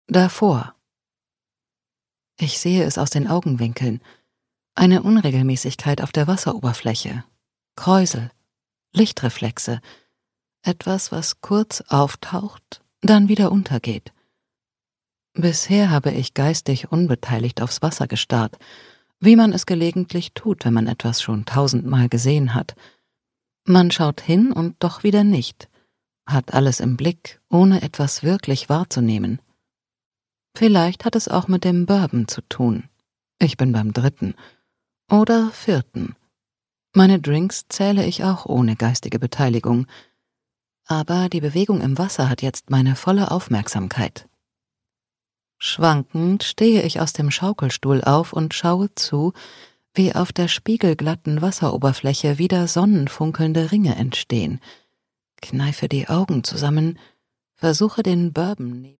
Davor. Ich sehe es aus den Augenwinkeln. Eine Unregelmäßigkeit auf der Wasseroberfläche. Kräusel. Lichtreflexe. Etwas, was kurz auftaucht, dann wieder untergeht. Bisher habe ich geistig unbeteiligt aufs Wasser gestarrt, wie man es gelegentlich tut, wenn man etwas schon 1000-mal gesehen hat. Man schaut hin und doch wieder nicht, hat alles im Blick, ohne etwas wirklich wahrzunehmen. Vielleicht hat es auch mit dem Bourbon zu tun. Ich bin beim 3. oder 4. Meine Drinks zähle ich auch ohne geistige Beteiligung. Aber die Bewegung im Wasser hat jetzt meine volle Aufmerksamkeit. Schwankend stehe ich aus dem Schaukelstuhl auf und schaue zu, wie auf der spiegelglatten Wasseroberfläche wieder sonnenfunkelnde Ringe entstehen. Kneife die Augen zusammen, versuche den Bourbon